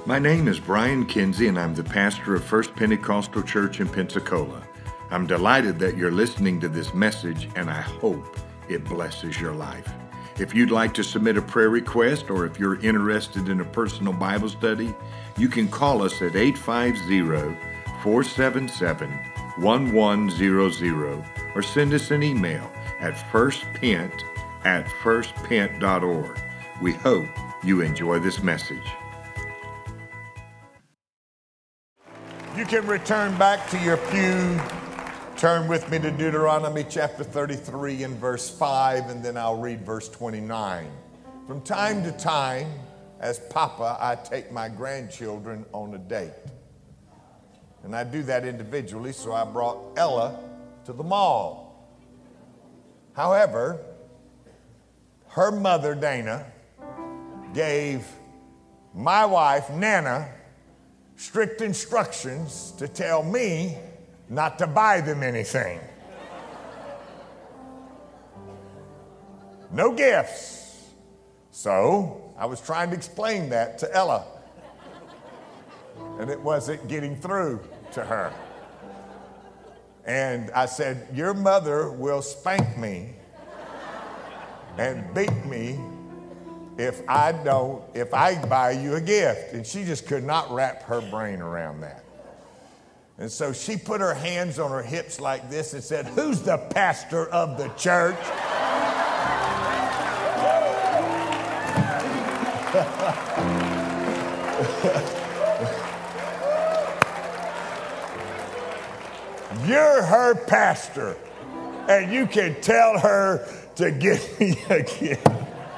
My name is Brian Kinsey, and I'm the pastor of First Pentecostal Church in Pensacola. I'm delighted that you're listening to this message, and I hope it blesses your life. If you'd like to submit a prayer request, or if you're interested in a personal Bible study, you can call us at 850-477-1100 or send us an email at firstpent@firstpent.org. We hope you enjoy this message. You can return back to your pew. Turn with me to Deuteronomy chapter 33 and verse 5, and then I'll read verse 29. From time to time, as Papa, I take my grandchildren on a date. And I do that individually, so I brought Ella to the mall. However, her mother, Dana, gave my wife, Nana, strict instructions to tell me not to buy them anything. No gifts. So I was trying to explain that to Ella, and it wasn't getting through to her. And I said, your mother will spank me and beat me if I buy you a gift. And she just could not wrap her brain around that. And so she put her hands on her hips like this and said, who's the pastor of the church? You're her pastor, and you can tell her to get me a gift.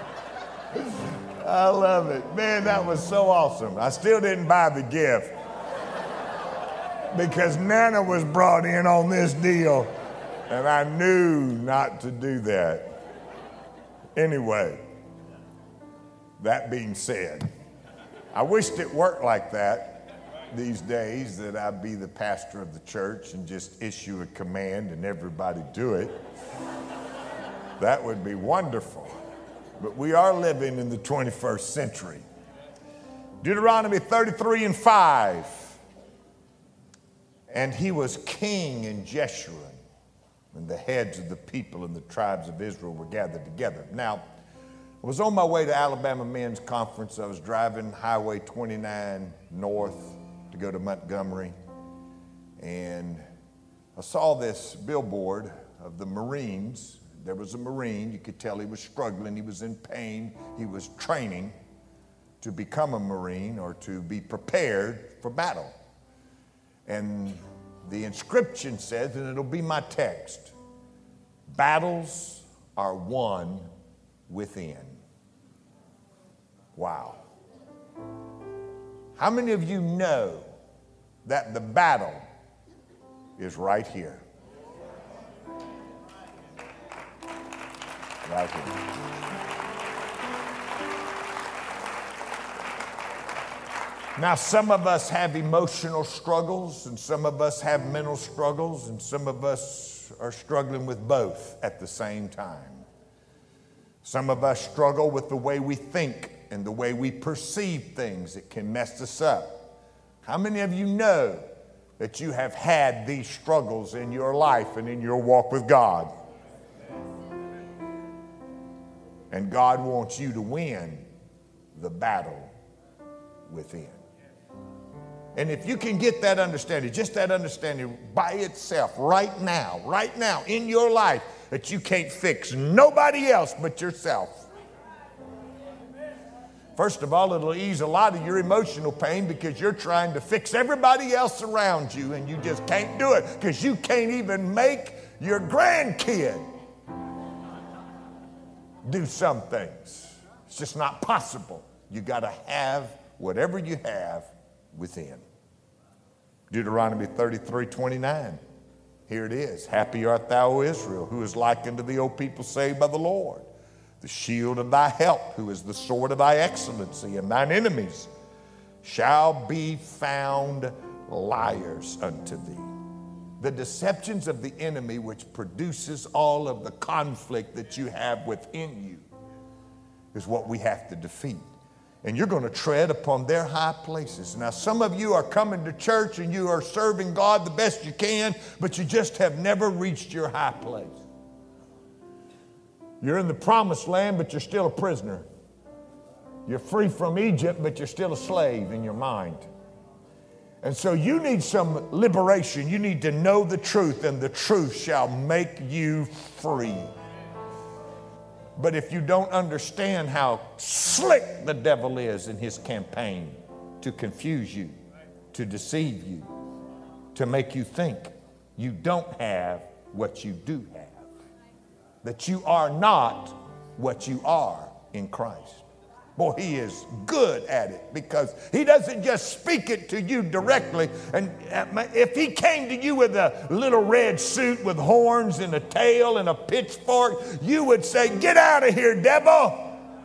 I love it. Man, that was so awesome. I still didn't buy the gift because Nana was brought in on this deal, and I knew not to do that. Anyway, that being said, I wished it worked like that these days, that I'd be the pastor of the church and just issue a command and everybody do it. That would be wonderful. But we are living in the 21st century. Deuteronomy 33 and 5. And he was king in Jeshurun, and the heads of the people and the tribes of Israel were gathered together. Now, I was on my way to Alabama Men's Conference. I was driving Highway 29 north to go to Montgomery, and I saw this billboard of the Marines. There was a Marine. You could tell he was struggling. He was in pain. He was training to become a Marine or to be prepared for battle. And the inscription says, and it'll be my text, battles are won within. Wow. How many of you know that the battle is right here? Right here. Now, some of us have emotional struggles, and some of us have mental struggles, and some of us are struggling with both at the same time. Some of us struggle with the way we think and the way we perceive things. It can mess us up. How many of you know that you have had these struggles in your life and in your walk with God? And God wants you to win the battle within. And if you can get that understanding, just that understanding by itself right now in your life, that you can't fix nobody else but yourself. First of all, it'll ease a lot of your emotional pain because you're trying to fix everybody else around you, and you just can't do it because you can't even make your grandkid do some things. It's just not possible. You got to have whatever you have within. Deuteronomy 33:29. Here it is. Happy art thou, O Israel, who is like unto thee, O people saved by the Lord. The shield of thy help, who is the sword of thy excellency, and thine enemies shall be found liars unto thee. The deceptions of the enemy, which produces all of the conflict that you have within you, is what we have to defeat. And you're going to tread upon their high places. Now, some of you are coming to church and you are serving God the best you can, but you just have never reached your high place. You're in the promised land, but you're still a prisoner. You're free from Egypt, but you're still a slave in your mind. And so you need some liberation. You need to know the truth, and the truth shall make you free. But if you don't understand how slick the devil is in his campaign to confuse you, to deceive you, to make you think you don't have what you do have, that you are not what you are in Christ. Boy, he is good at it, because he doesn't just speak it to you directly. And if he came to you with a little red suit with horns and a tail and a pitchfork, you would say, "Get out of here, devil."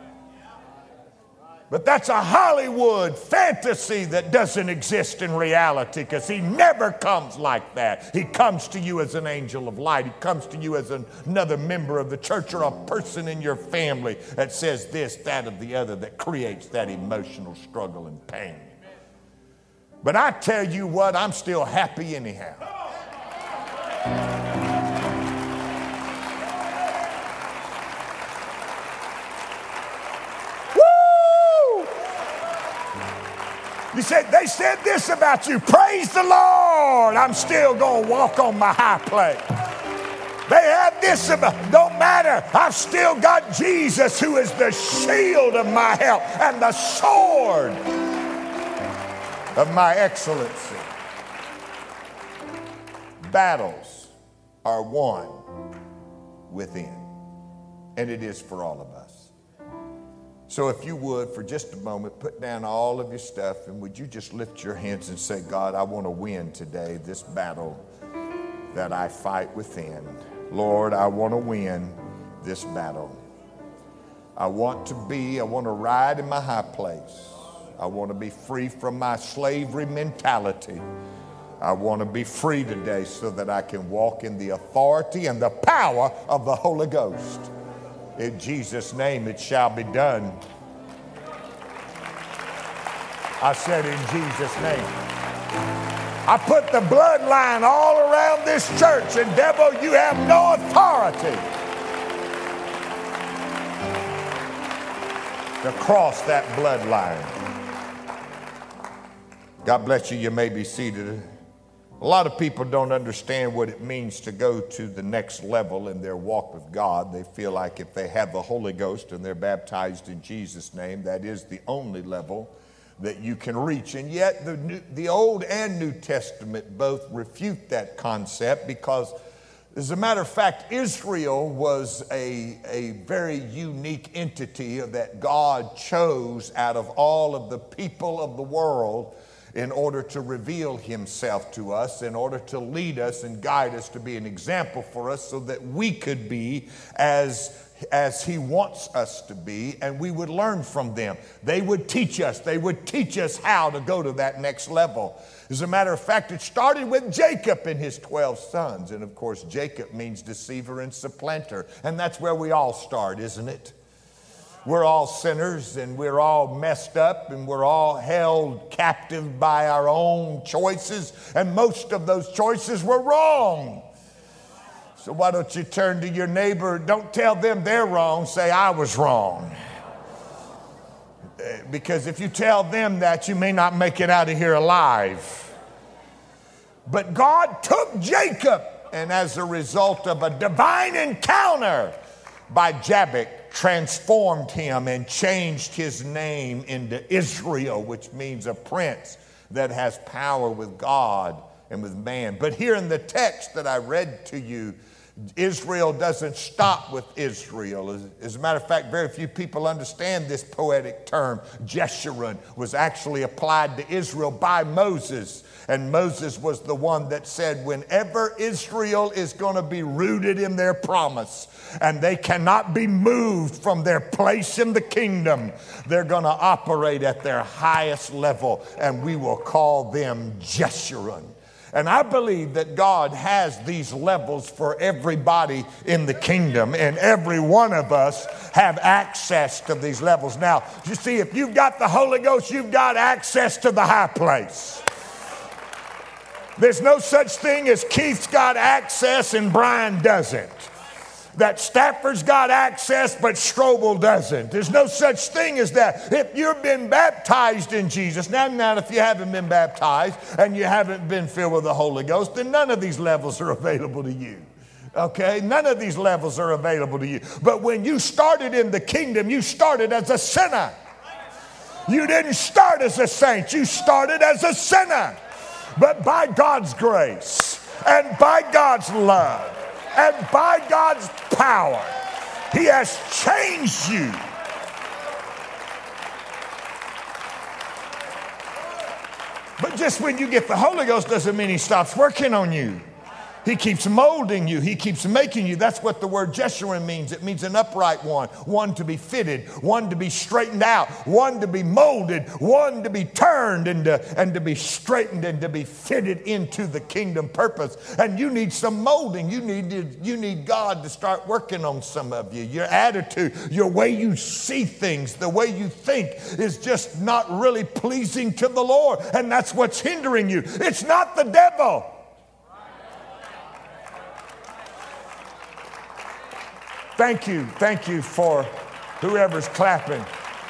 But that's a Hollywood fantasy that doesn't exist in reality, because he never comes like that. He comes to you as an angel of light. He comes to you as another member of the church, or a person in your family that says this, that, or the other, that creates that emotional struggle and pain. But I tell you what, I'm still happy anyhow. You said, they said this about you. Praise the Lord. I'm still going to walk on my high place. They had this about, don't matter. I've still got Jesus, who is the shield of my help and the sword of my excellency. Battles are won within, and it is for all of us. So if you would, for just a moment, put down all of your stuff, and would you just lift your hands and say, "God, I want to win today this battle that I fight within. Lord, I want to win this battle. I want to ride in my high place. I want to be free from my slavery mentality. I want to be free today so that I can walk in the authority and the power of the Holy Ghost. In Jesus' name it shall be done." I said, in Jesus' name. I put the bloodline all around this church, and devil, you have no authority to cross that bloodline. God bless you. You may be seated. A lot of people don't understand what it means to go to the next level in their walk with God. They feel like if they have the Holy Ghost and they're baptized in Jesus' name, that is the only level that you can reach. And yet the Old and New Testament both refute that concept, because, as a matter of fact, Israel was a very unique entity that God chose out of all of the people of the world in order to reveal himself to us, in order to lead us and guide us, to be an example for us, so that we could be as he wants us to be, and we would learn from them. They would teach us how to go to that next level. As a matter of fact, it started with Jacob and his 12 sons. And of course, Jacob means deceiver and supplanter. And that's where we all start, isn't it? We're all sinners, and we're all messed up, and we're all held captive by our own choices, and most of those choices were wrong. So why don't you turn to your neighbor? Don't tell them they're wrong. Say, "I was wrong." Because if you tell them that, you may not make it out of here alive. But God took Jacob, and as a result of a divine encounter by Jabbok, transformed him and changed his name into Israel, which means a prince that has power with God and with man. But here in the text that I read to you, Israel doesn't stop with Israel. As a matter of fact, very few people understand this poetic term. Jeshurun was actually applied to Israel by Moses. And Moses was the one that said, whenever Israel is going to be rooted in their promise and they cannot be moved from their place in the kingdom, they're going to operate at their highest level, and we will call them Jeshurun. And I believe that God has these levels for everybody in the kingdom, and every one of us have access to these levels. Now, you see, if you've got the Holy Ghost, you've got access to the high place. There's no such thing as Keith's got access and Brian doesn't. That Stafford's got access, but Strobel doesn't. There's no such thing as that. If you've been baptized in Jesus, now if you haven't been baptized and you haven't been filled with the Holy Ghost, then none of these levels are available to you. Okay? None of these levels are available to you. But when you started in the kingdom, you started as a sinner. You didn't start as a saint. You started as a sinner. But by God's grace and by God's love and by God's power, He has changed you. But just when you get the Holy Ghost doesn't mean He stops working on you. He keeps molding you. He keeps making you. That's what the word Jeshurun means. It means an upright one to be fitted, one to be straightened out, one to be molded, one to be turned and to be straightened and to be fitted into the kingdom purpose. And you need some molding. You need God to start working on some of you. Your attitude, your way you see things, the way you think is just not really pleasing to the Lord. And that's what's hindering you. It's not the devil. Thank you for whoever's clapping.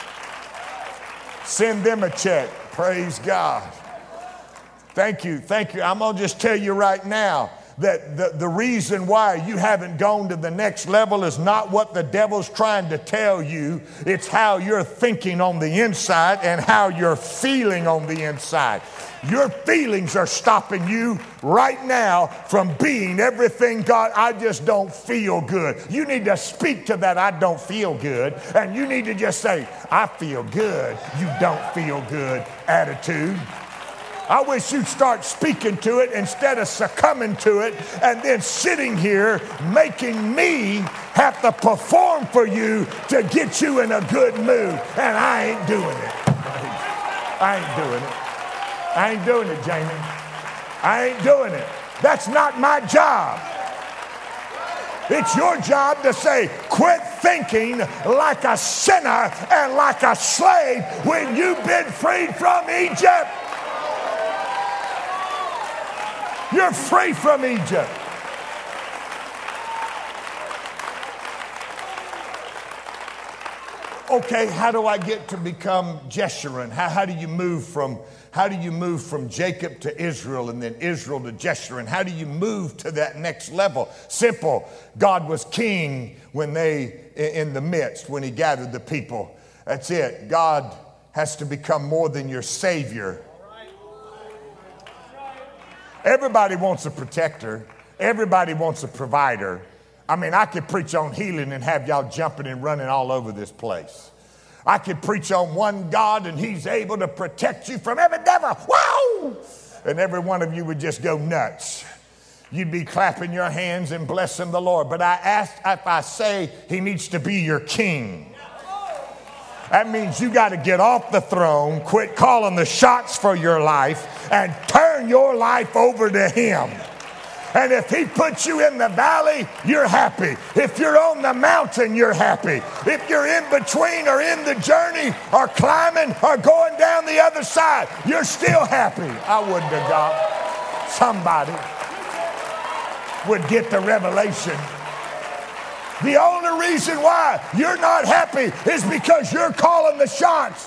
Send them a check. Praise God. Thank you. I'm going to just tell you right now that the reason why you haven't gone to the next level is not what the devil's trying to tell you. It's how you're thinking on the inside and how you're feeling on the inside. Your feelings are stopping you right now from being everything God. I just don't feel good. You need to speak to that I don't feel good. And you need to just say, I feel good. You don't feel good attitude. I wish you'd start speaking to it instead of succumbing to it and then sitting here making me have to perform for you to get you in a good mood. And I ain't doing it. I ain't doing it, Jamie. I ain't doing it. That's not my job. It's your job to say, quit thinking like a sinner and like a slave when you've been freed from Egypt. You're free from Egypt. Okay, how do I get to become Jeshurun? How do you move from Jacob to Israel and then Israel to Jeshurun? How do you move to that next level? Simple. God was king when in the midst, when He gathered the people. That's it. God has to become more than your Savior. Everybody wants a protector. Everybody wants a provider. I mean, I could preach on healing and have y'all jumping and running all over this place. I could preach on one God and He's able to protect you from every devil. Wow! And every one of you would just go nuts. You'd be clapping your hands and blessing the Lord. But if I say He needs to be your king, that means you got to get off the throne, quit calling the shots for your life, and turn your life over to Him. And if He puts you in the valley, you're happy. If you're on the mountain, you're happy. If you're in between or in the journey or climbing or going down the other side, you're still happy. I wouldn't have got somebody would get the revelation. The only reason why you're not happy is because you're calling the shots.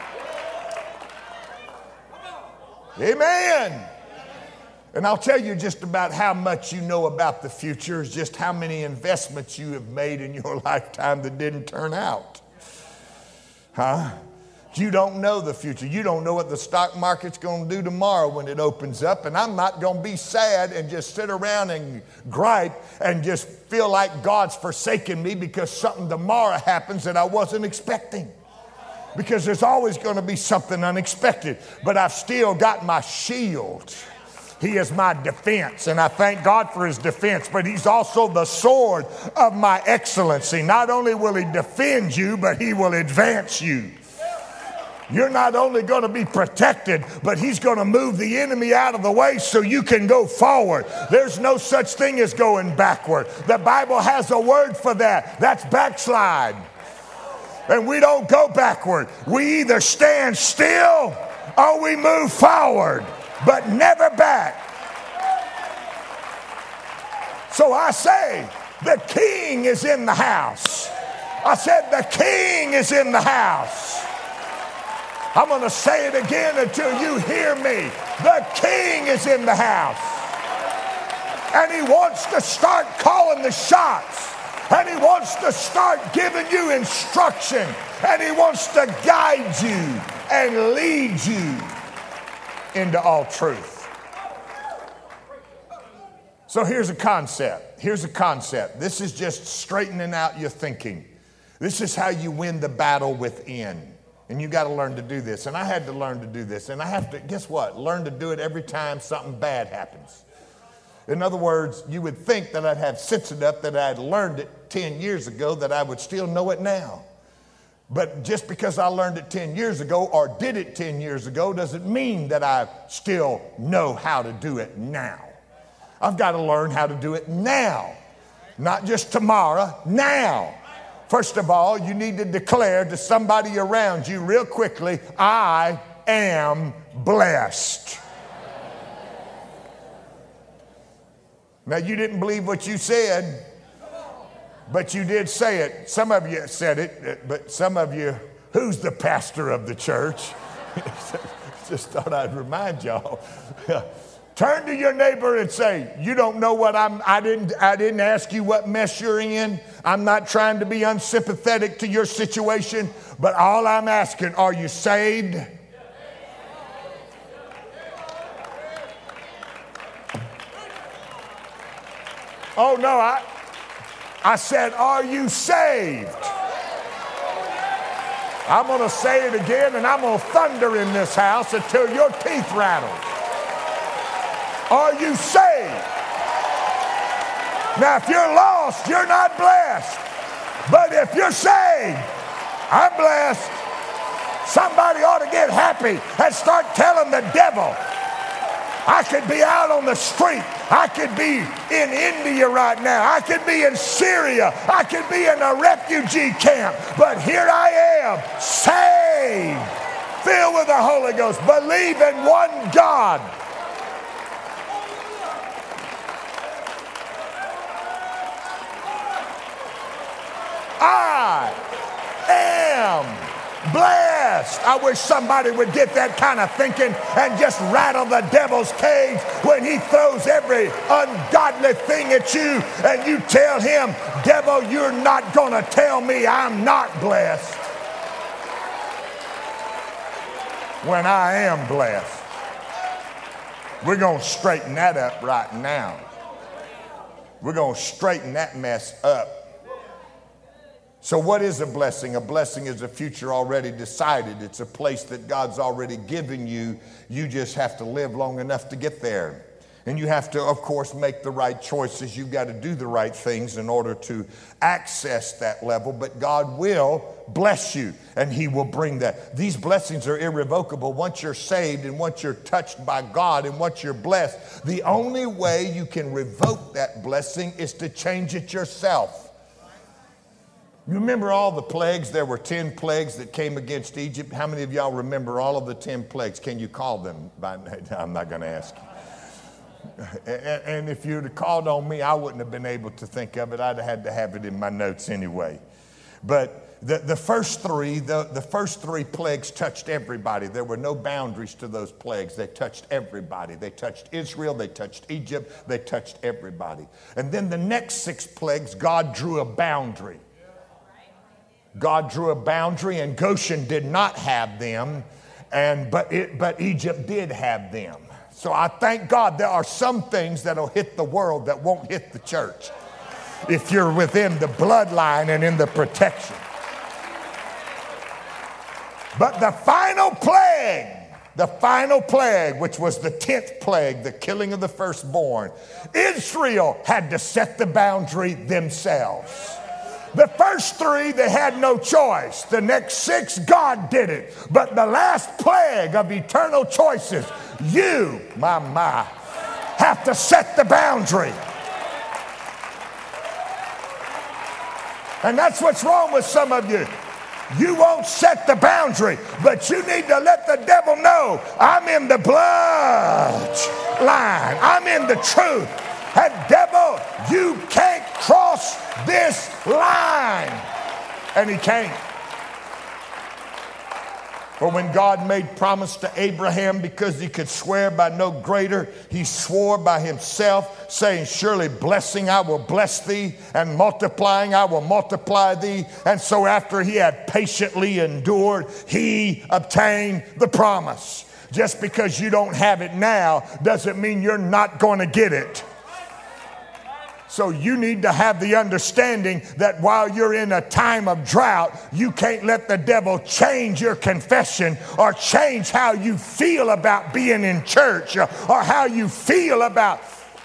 Amen. And I'll tell you just about how much you know about the future is just how many investments you have made in your lifetime that didn't turn out. You don't know the future. You don't know what the stock market's going to do tomorrow when it opens up. And I'm not going to be sad and just sit around and gripe and just feel like God's forsaken me because something tomorrow happens that I wasn't expecting. Because there's always going to be something unexpected. But I've still got my shield. He is my defense, and I thank God for His defense, but He's also the sword of my excellency. Not only will He defend you, but He will advance you. You're not only going to be protected, but he's going to move the enemy out of the way so you can go forward. There's no such thing as going backward. The Bible has a word for that. That's backslide. And we don't go backward. We either stand still or we move forward, but never back. So I say, the King is in the house. I said, the King is in the house. I'm going to say it again until you hear me. The King is in the house. And he wants to start calling the shots. And he wants to start giving you instruction. And he wants to guide you and lead you into all truth. So here's a concept. Here's a concept. This is just straightening out your thinking. This is how you win the battle within. And you got to learn to do this. And I had to learn to do this. And I have to, guess what? Learn to do it every time something bad happens. In other words, you would think that I'd have sense enough that I'd learned it 10 years ago that I would still know it now. But just because I learned it 10 years ago or did it 10 years ago doesn't mean that I still know how to do it now. I've got to learn how to do it now. Not just tomorrow, now. First of all, you need to declare to somebody around you real quickly, I am blessed. Now, you didn't believe what you said, but you did say it. Some of you said it, but some of you, who's the pastor of the church? Just thought I'd remind y'all. Turn to your neighbor and say, you don't know what I didn't ask you what mess you're in. I'm not trying to be unsympathetic to your situation, but all I'm asking, are you saved? Oh no, I said, are you saved? I'm going to say it again, and I'm going to thunder in this house until your teeth rattle. Are you saved? Now, if you're lost, you're not blessed. But if you're saved, I'm blessed. Somebody ought to get happy and start telling the devil, I could be out on the street. I could be in India right now. I could be in Syria. I could be in a refugee camp. But here I am, saved, filled with the Holy Ghost, believe in one God. I am blessed. I wish somebody would get that kind of thinking and just rattle the devil's cage when he throws every ungodly thing at you and you tell him, devil, you're not going to tell me I'm not blessed when I am blessed. We're going to straighten that up right now. We're going to straighten that mess up. So what is a blessing? A blessing is a future already decided. It's a place that God's already given you. You just have to live long enough to get there. And you have to, of course, make the right choices. You've got to do the right things in order to access that level. But God will bless you, and he will bring that. These blessings are irrevocable. Once you're saved and once you're touched by God and once you're blessed, the only way you can revoke that blessing is to change it yourself. You remember all the plagues? There were 10 plagues that came against Egypt. How many of y'all remember all of the 10 plagues? Can you call them? I'm not going to ask you. And if you'd have called on me, I wouldn't have been able to think of it. I'd have had to have it in my notes anyway. But the first three plagues touched everybody. There were no boundaries to those plagues. They touched everybody. They touched Israel. They touched Egypt. They touched everybody. And then the next 6 plagues, God drew a boundary. God drew a boundary, and Goshen did not have them, but Egypt did have them. So I thank God there are some things that will hit the world that won't hit the church if you're within the bloodline and in the protection. But the final plague, which was the 10th plague, the killing of the firstborn, Israel had to set the boundary themselves. The first three, they had no choice. The next six, God did it. But the last plague of eternal choices, you, my, have to set the boundary. And that's what's wrong with some of you. You won't set the boundary, but you need to let the devil know, I'm in the blood line. I'm in the truth. And devil, you can't cross this line. And he can't. For when God made promise to Abraham, because he could swear by no greater, he swore by himself, saying, surely blessing I will bless thee, and multiplying I will multiply thee. And so after he had patiently endured, he obtained the promise. Just because you don't have it now doesn't mean you're not going to get it. So you need to have the understanding that while you're in a time of drought, you can't let the devil change your confession or change how you feel about being in church or how you feel about.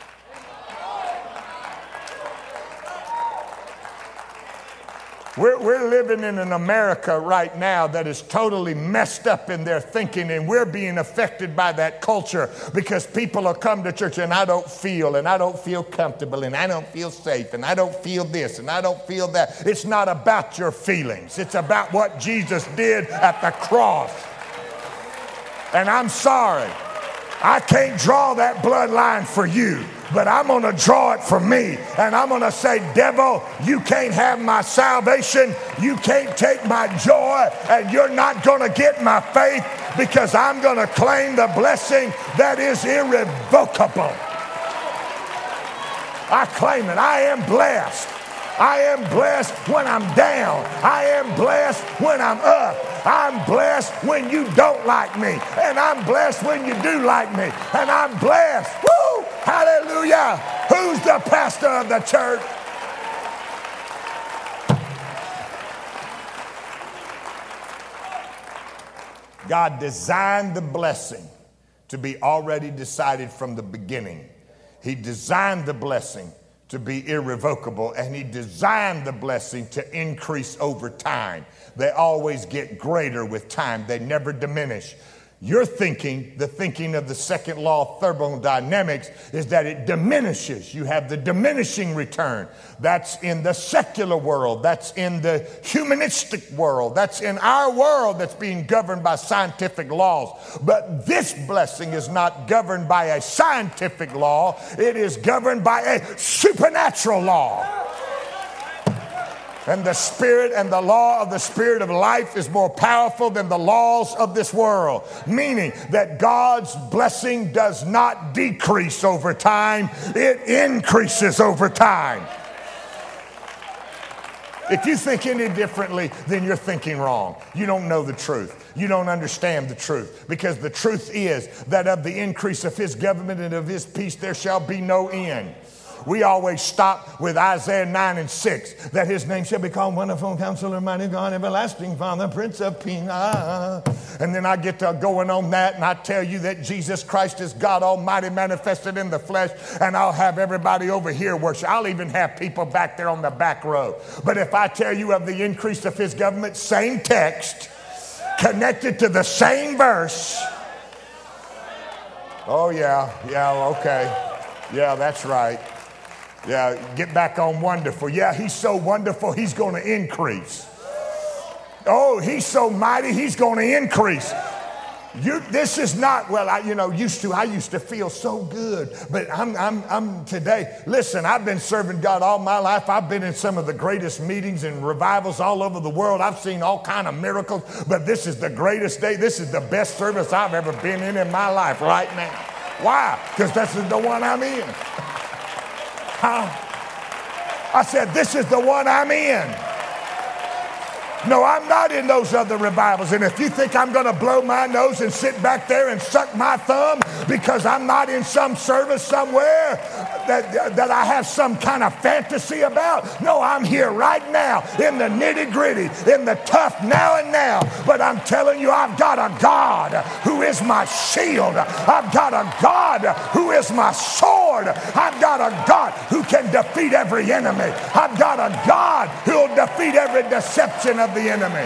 We're living in an America right now that is totally messed up in their thinking, and we're being affected by that culture because people will come to church and I don't feel comfortable, and I don't feel safe, and I don't feel this, and I don't feel that. It's not about your feelings. It's about what Jesus did at the cross. And I'm sorry, I can't draw that bloodline for you. But I'm going to draw it for me. And I'm going to say, devil, you can't have my salvation. You can't take my joy. And you're not going to get my faith, because I'm going to claim the blessing that is irrevocable. I claim it. I am blessed. I am blessed when I'm down. I am blessed when I'm up. I'm blessed when you don't like me. And I'm blessed when you do like me. And I'm blessed. Woo! Hallelujah. Who's the pastor of the church? God designed the blessing to be already decided from the beginning. He designed the blessing to be irrevocable, and he designed the blessing to increase over time. They always get greater with time. They never diminish. Your thinking, the thinking of the second law of thermodynamics, is that it diminishes. You have the diminishing return. That's in the secular world. That's in the humanistic world. That's in our world that's being governed by scientific laws. But this blessing is not governed by a scientific law. It is governed by a supernatural law. And the spirit and the law of the spirit of life is more powerful than the laws of this world. Meaning that God's blessing does not decrease over time. It increases over time. If you think any differently, then you're thinking wrong. You don't know the truth. You don't understand the truth. Because the truth is that of the increase of his government and of his peace there shall be no end. We always stop with Isaiah 9:6, that his name shall be called Wonderful Counselor, Mighty God, Everlasting Father, Prince of Peace. And then I get to going on that, and I tell you that Jesus Christ is God Almighty manifested in the flesh, and I'll have everybody over here worship. I'll even have people back there on the back row. But if I tell you of the increase of his government, same text, connected to the same verse. Oh, yeah, okay. Yeah, that's right. Yeah, get back on wonderful. Yeah, he's so wonderful, he's going to increase. Oh, he's so mighty, he's going to increase. This is not, well, I used to feel so good, but I'm today. Listen, I've been serving God all my life. I've been in some of the greatest meetings and revivals all over the world. I've seen all kind of miracles, but this is the greatest day. This is the best service I've ever been in my life right now. Why? Because this is the one I'm in. I said, this is the one I'm in. No, I'm not in those other revivals. And if you think I'm going to blow my nose and sit back there and suck my thumb because I'm not in some service somewhere that I have some kind of fantasy about, no, I'm here right now in the nitty-gritty, in the tough now and now. But I'm telling you, I've got a God who is my shield. I've got a God who is my sword. Lord. I've got a God who can defeat every enemy. I've got a God who will defeat every deception of the enemy.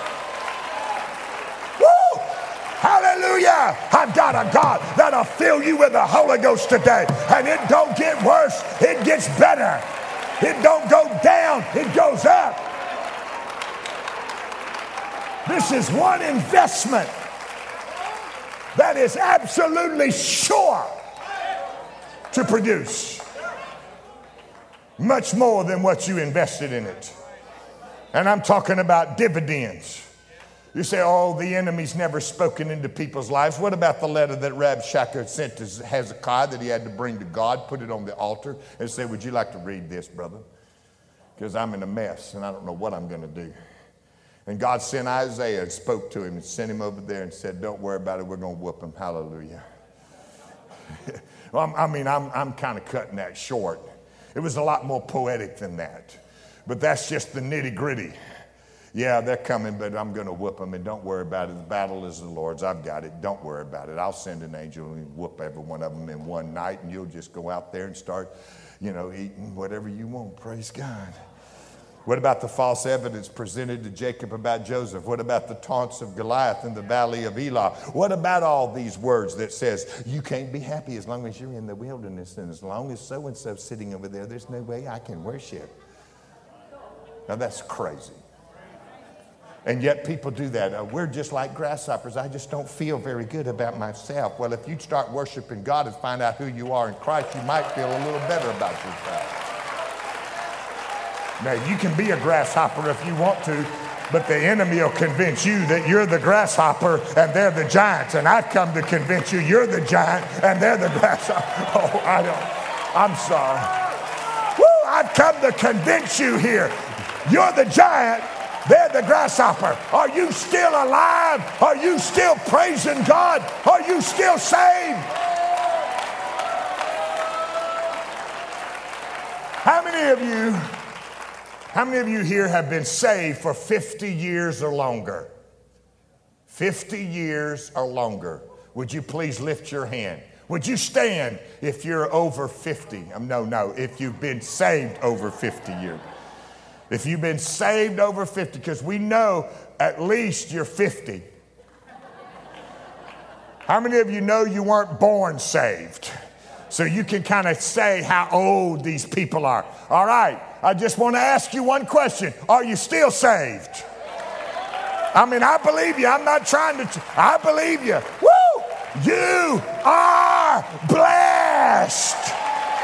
Woo! Hallelujah! I've got a God that'll fill you with the Holy Ghost today. And it don't get worse, it gets better. It don't go down, it goes up. This is one investment that is absolutely sure to produce much more than what you invested in it. And I'm talking about dividends. You say, oh, the enemy's never spoken into people's lives. What about the letter that Rabshakeh sent to Hezekiah that he had to bring to God, put it on the altar, and say, would you like to read this, brother? Because I'm in a mess and I don't know what I'm going to do. And God sent Isaiah and spoke to him and sent him over there and said, don't worry about it, we're going to whoop him. Hallelujah. Well, I'm kind of cutting that short. It was a lot more poetic than that. But that's just the nitty gritty. Yeah, they're coming, but I'm going to whoop them, and don't worry about it. The battle is the Lord's. I've got it. Don't worry about it. I'll send an angel and whoop every one of them in one night, and you'll just go out there and start, eating whatever you want. Praise God. What about the false evidence presented to Jacob about Joseph? What about the taunts of Goliath in the valley of Elah? What about all these words that says, you can't be happy as long as you're in the wilderness, and as long as so-and-so's sitting over there, there's no way I can worship. Now that's crazy. And yet people do that. We're just like grasshoppers. I just don't feel very good about myself. Well, if you start worshiping God and find out who you are in Christ, you might feel a little better about yourself. Now, you can be a grasshopper if you want to, but the enemy will convince you that you're the grasshopper and they're the giants. And I've come to convince you you're the giant and they're the grasshopper. Oh, I'm sorry. Woo, I've come to convince you here. You're the giant, they're the grasshopper. Are you still alive? Are you still praising God? Are you still saved? How many of you here have been saved for 50 years or longer? 50 years or longer. Would you please lift your hand? Would you stand if you're over 50? No, if you've been saved over 50 years. If you've been saved over 50, because we know at least you're 50. How many of you know you weren't born saved? So you can kind of say how old these people are. All right, I just want to ask you one question. Are you still saved? I believe you. I'm not trying to. I believe you. Woo! You are blessed.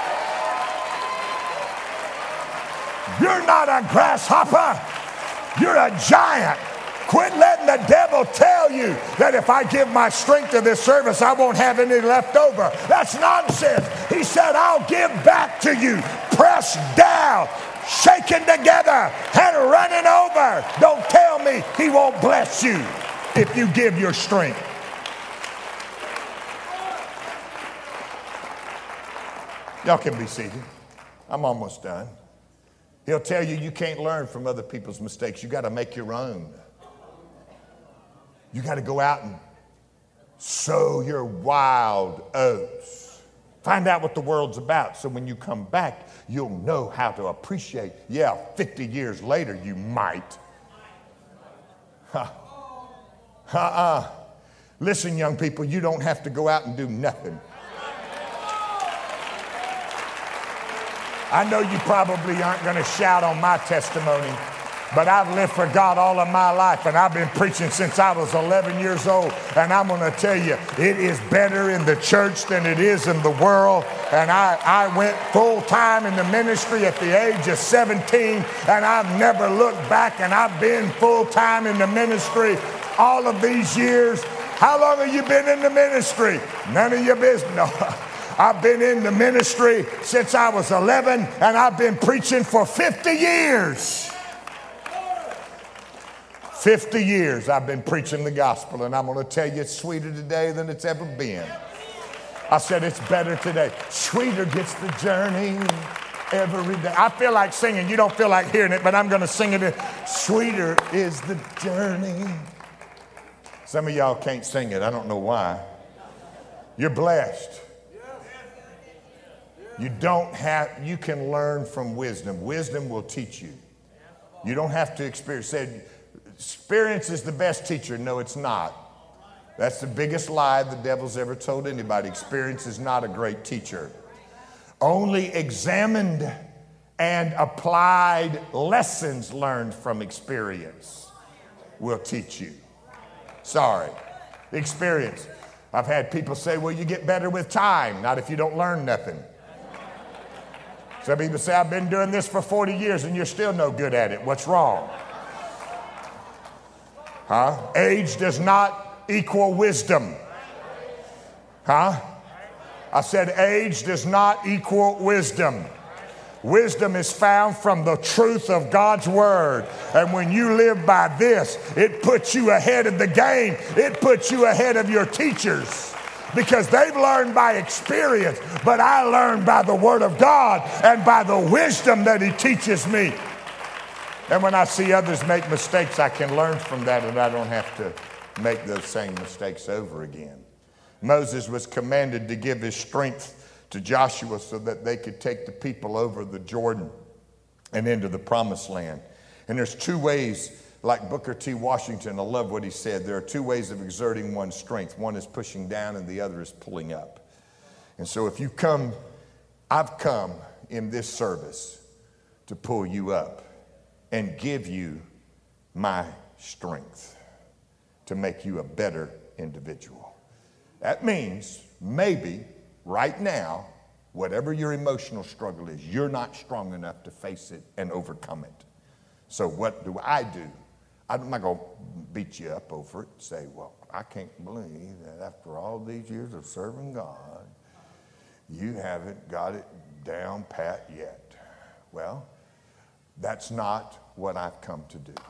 You're not a grasshopper. You're a giant. Quit letting the devil tell you that if I give my strength to this service, I won't have any left over. That's nonsense. He said, I'll give back to you, pressed down, shaken together, and running over. Don't tell me he won't bless you if you give your strength. Y'all can be seated. I'm almost done. He'll tell you you can't learn from other people's mistakes. You got to make your own. You got to go out and sow your wild oats. Find out what the world's about so when you come back, you'll know how to appreciate. Yeah, 50 years later, you might. Listen, young people, you don't have to go out and do nothing. I know you probably aren't going to shout on my testimony, but I've lived for God all of my life, and I've been preaching since I was 11 years old. And I'm going to tell you, it is better in the church than it is in the world. And I went full-time in the ministry at the age of 17, and I've never looked back, and I've been full-time in the ministry all of these years. How long have you been in the ministry? None of your business. No. I've been in the ministry since I was 11, and I've been preaching for 50 years. 50 years I've been preaching the gospel, and I'm going to tell you it's sweeter today than it's ever been. I said it's better today. Sweeter gets the journey every day. I feel like singing. You don't feel like hearing it, but I'm going to sing it. Sweeter is the journey. Some of y'all can't sing it. I don't know why. You're blessed. You can learn from wisdom. Wisdom will teach you. You don't have to experience. Said, experience is the best teacher. No, it's not. That's the biggest lie the devil's ever told anybody. Experience is not a great teacher. Only examined and applied lessons learned from experience will teach you. Sorry. Experience. I've had people say, well, you get better with time, not if you don't learn nothing. Some people say, I've been doing this for 40 years and you're still no good at it. What's wrong? Huh? Age does not equal wisdom. Huh? I said age does not equal wisdom. Wisdom is found from the truth of God's word. And when you live by this, it puts you ahead of the game. It puts you ahead of your teachers because they've learned by experience. But I learned by the word of God and by the wisdom that he teaches me. And when I see others make mistakes, I can learn from that and I don't have to make those same mistakes over again. Moses was commanded to give his strength to Joshua so that they could take the people over the Jordan and into the promised land. And there's two ways, like Booker T. Washington, I love what he said. There are two ways of exerting one's strength. One is pushing down and the other is pulling up. And so if you come, I've come in this service to pull you up and give you my strength to make you a better individual. That means maybe right now, whatever your emotional struggle is, you're not strong enough to face it and overcome it. So what do? I'm not going to beat you up over it and say, well, I can't believe that after all these years of serving God, you haven't got it down pat yet. Well, that's not what I've come to do.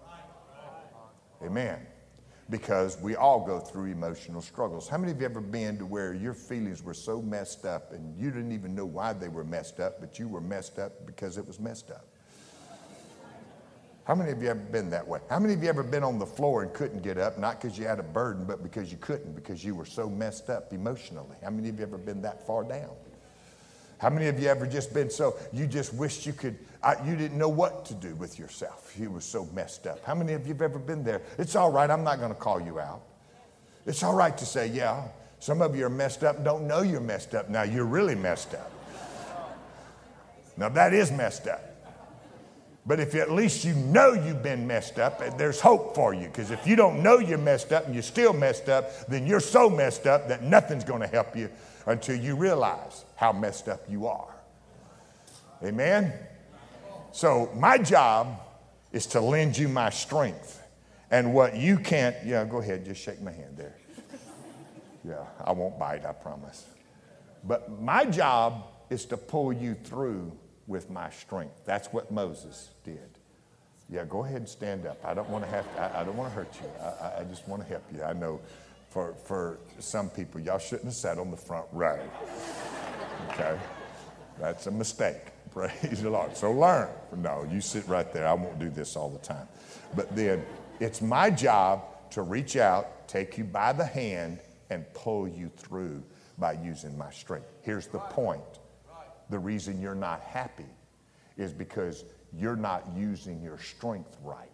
Amen. Because we all go through emotional struggles. How many of you ever been to where your feelings were so messed up and you didn't even know why they were messed up, but you were messed up because it was messed up? How many of you ever been that way? How many of you ever been on the floor and couldn't get up, not because you had a burden, but because you couldn't, because you were so messed up emotionally? How many of you ever been that far down? How many of you ever just been so, you just wished you could, you didn't know what to do with yourself. You were so messed up. How many of you have ever been there? It's all right, I'm not going to call you out. It's all right to say, yeah, some of you are messed up and don't know you're messed up. Now you're really messed up. Now that is messed up. But if at least you know you've been messed up, there's hope for you. Because if you don't know you're messed up and you're still messed up, then you're so messed up that nothing's going to help you until you realize how messed up you are. Amen? So my job is to lend you my strength. And what you can't, yeah, go ahead, just shake my hand there. Yeah, I won't bite, I promise. But my job is to pull you through with my strength. That's what Moses did. Yeah, go ahead and stand up. I don't want to I don't want to hurt you. I just want to help you. I know for some people, y'all shouldn't have sat on the front row. Okay? That's a mistake. Praise the Lord. So learn. No, you sit right there. I won't do this all the time. But then it's my job to reach out, take you by the hand, and pull you through by using my strength. Here's the point. The reason you're not happy is because you're not using your strength right.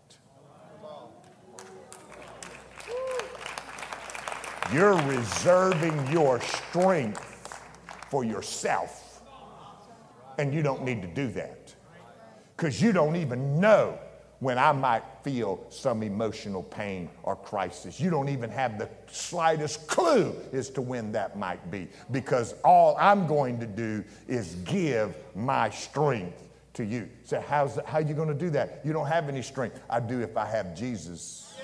You're reserving your strength for yourself. And you don't need to do that. Because you don't even know when I might feel some emotional pain or crisis. You don't even have the slightest clue as to when that might be. Because all I'm going to do is give my strength to you. So how are you going to do that? You don't have any strength. I do if I have Jesus.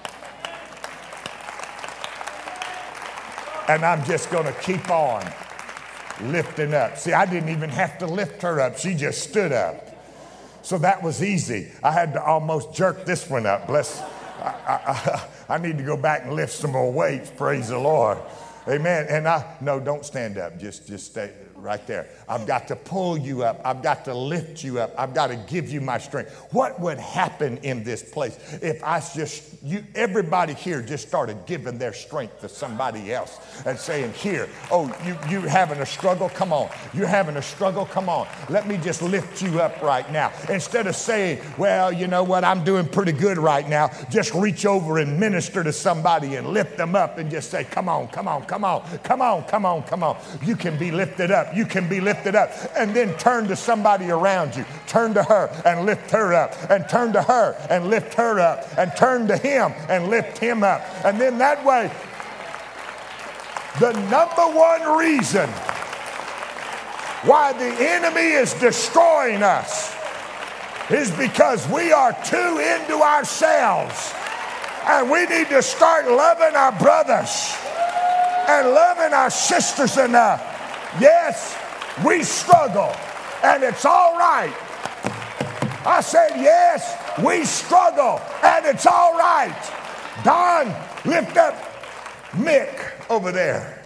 And I'm just going to keep on lifting up. See, I didn't even have to lift her up. She just stood up. So that was easy. I had to almost jerk this one up. I need to go back and lift some more weights. Praise the Lord. Amen. And no, don't stand up. Just stay. Right there. I've got to pull you up. I've got to lift you up. I've got to give you my strength. What would happen in this place if everybody here just started giving their strength to somebody else and saying, here, oh, you having a struggle? Come on. You're having a struggle? Come on. Let me just lift you up right now. Instead of saying, well, you know what, I'm doing pretty good right now, just reach over and minister to somebody and lift them up and just say, come on, come on, come on, come on, come on, come on. You can be lifted up. You can be lifted up. And then turn to somebody around you. Turn to her and lift her up. And turn to her and lift her up. And turn to him and lift him up. And then that way, the number one reason why the enemy is destroying us is because we are too into ourselves. And we need to start loving our brothers and loving our sisters enough. Yes, we struggle, and it's all right. I said, yes, we struggle, and it's all right. Don, lift up Mick over there.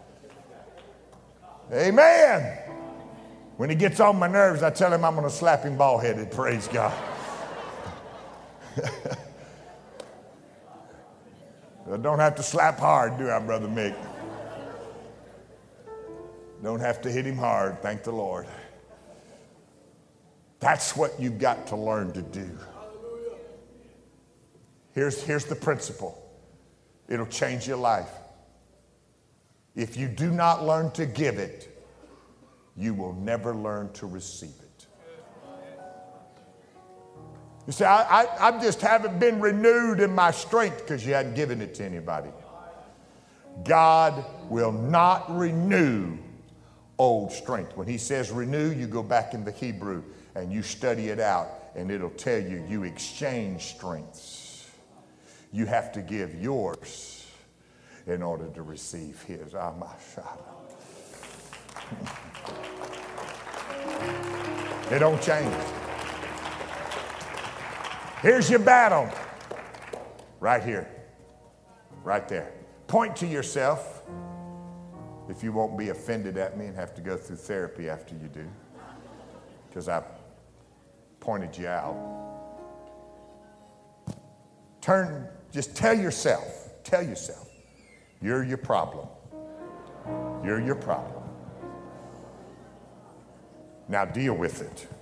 Amen. When he gets on my nerves, I tell him I'm going to slap him bald-headed. Praise God. I don't have to slap hard, do I, Brother Mick? Don't have to hit him hard, thank the Lord. That's what you've got to learn to do. Here's the principle. It'll change your life. If you do not learn to give it, you will never learn to receive it. You say, I just haven't been renewed in my strength because you hadn't given it to anybody. God will not renew old strength. When he says renew, you go back in the Hebrew and you study it out, and it'll tell you you exchange strengths. You have to give yours in order to receive his. It don't change. Here's your battle. Right here. Right there. Point to yourself. If you won't be offended at me and have to go through therapy after you do, because I pointed you out. Just tell yourself, you're your problem. You're your problem. Now deal with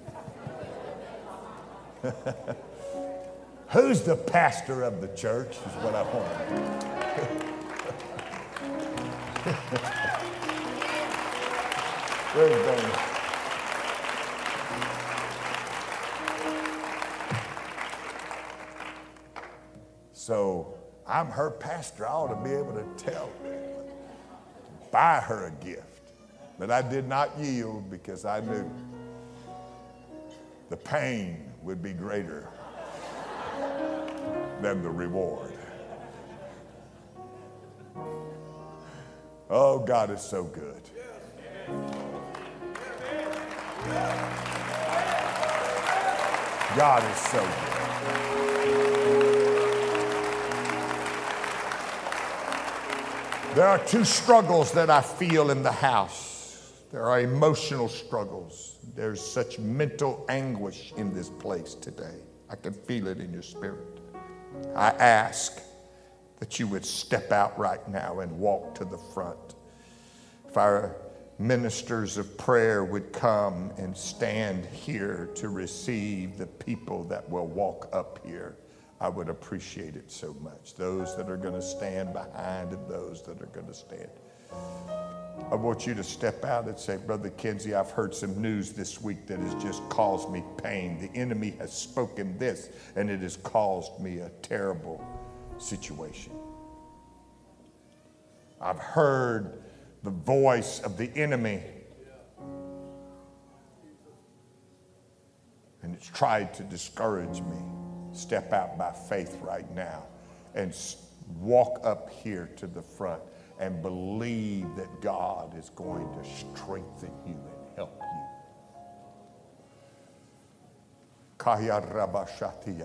it. Who's the pastor of the church is what I want to know. So I'm her pastor. I ought to be able to buy her a gift. But I did not yield because I knew the pain would be greater than the reward. Oh, God is so good. God is so good. There are two struggles that I feel in the house. There are emotional struggles. There's such mental anguish in this place today. I can feel it in your spirit. I ask that you would step out right now and walk to the front. If our ministers of prayer would come and stand here to receive the people that will walk up here, I would appreciate it so much. Those that are going to stand behind and those that are going to stand. I want you to step out and say, Brother Kinsey, I've heard some news this week that has just caused me pain. The enemy has spoken this, and it has caused me a terrible situation. I've heard the voice of the enemy, and it's tried to discourage me. Step out by faith right now and walk up here to the front and believe that God is going to strengthen you and help you.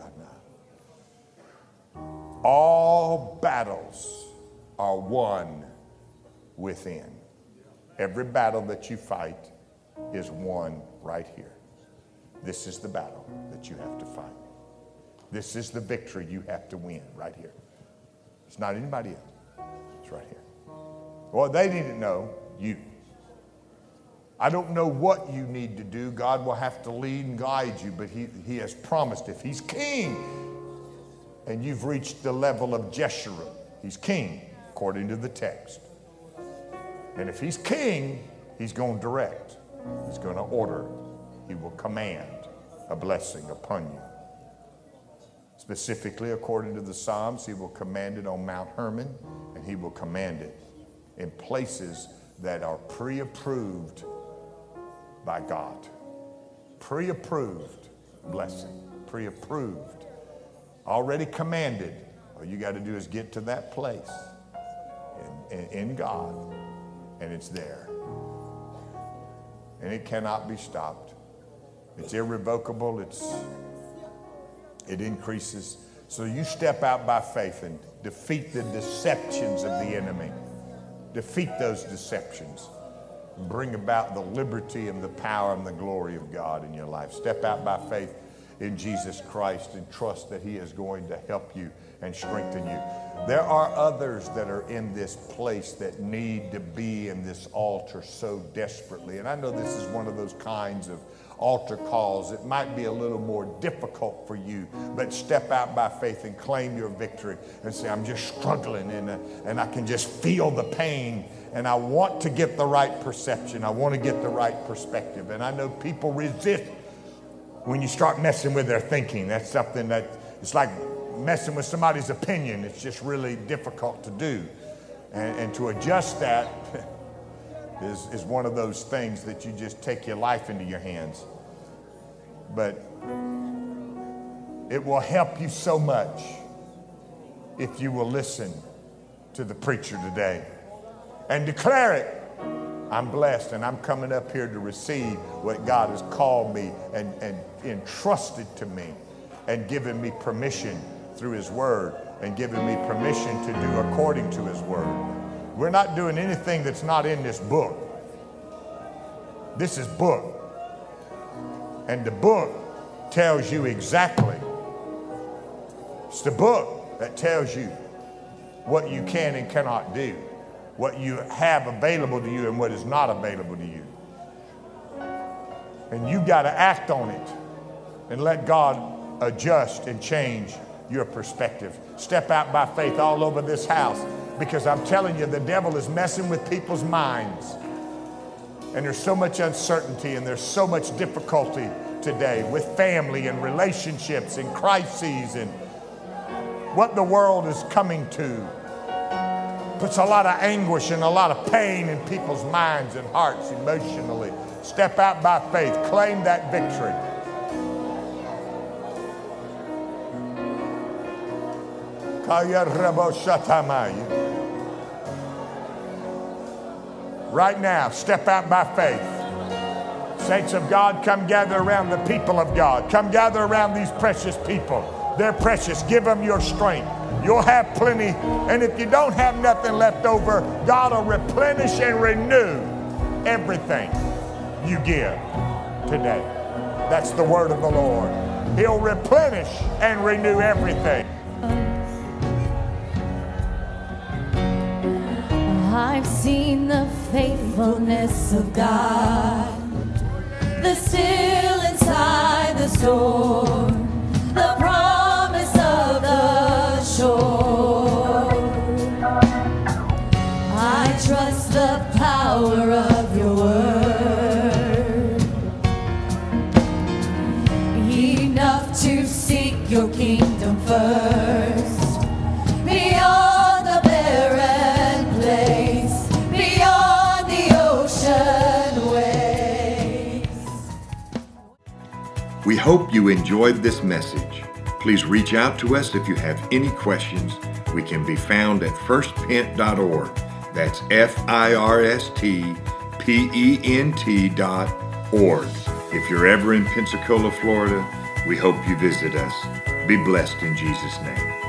All battles are won within. Every battle that you fight is won right here. This is the battle that you have to fight. This is the victory you have to win right here. It's not anybody else. It's right here. Well, they need to know you. I don't know what you need to do. God will have to lead and guide you, but he has promised if he's king and you've reached the level of Jeshurun, he's king according to the text. And if he's king, he's going to direct. He's going to order. He will command a blessing upon you. Specifically, according to the Psalms, he will command it on Mount Hermon, and he will command it in places that are pre-approved by God. Pre-approved blessing. Pre-approved. Already commanded. All you got to do is get to that place in God, and it's there. And it cannot be stopped. It's irrevocable. It increases. So you step out by faith and defeat the deceptions of the enemy. Defeat those deceptions. And bring about the liberty and the power and the glory of God in your life. Step out by faith in Jesus Christ and trust that he is going to help you and strengthen you. There are others that are in this place that need to be in this altar so desperately. And I know this is one of those kinds of altar calls. It might be a little more difficult for you, but step out by faith and claim your victory and say, I'm just struggling and I can just feel the pain and I want to get the right perception. I want to get the right perspective. And I know people resist when you start messing with their thinking. That's something that it's like messing with somebody's opinion. It's just really difficult to do. And to adjust that is one of those things that you just take your life into your hands. But it will help you so much if you will listen to the preacher today and declare it. I'm blessed and I'm coming up here to receive what God has called me and entrusted to me and given me permission through his word and given me permission to do according to his word. We're not doing anything that's not in this book. This is book. And the book tells you exactly. It's the book that tells you what you can and cannot do, what you have available to you and what is not available to you. And you got to act on it and let God adjust and change your perspective. Step out by faith all over this house, because I'm telling you, the devil is messing with people's minds. And there's so much uncertainty and there's so much difficulty today with family and relationships and crises and what the world is coming to. Puts a lot of anguish and a lot of pain in people's minds and hearts emotionally. Step out by faith. Claim that victory. Right now, step out by faith. Saints of God, come gather around the people of God. Come gather around these precious people. They're precious. Give them your strength. You'll have plenty. And if you don't have nothing left over, God will replenish and renew everything you give today. That's the word of the Lord. He'll replenish and renew everything. I've seen the faithfulness of God, the still inside the storm, the promise of the shore. I trust the power of your word, enough to seek your kingdom first, beyond the barren place, beyond the ocean waves. We hope you enjoyed this message. Please reach out to us if you have any questions. We can be found at firstpent.org. That's FIRSTPENT.org. If you're ever in Pensacola, Florida, we hope you visit us. Be blessed in Jesus' name.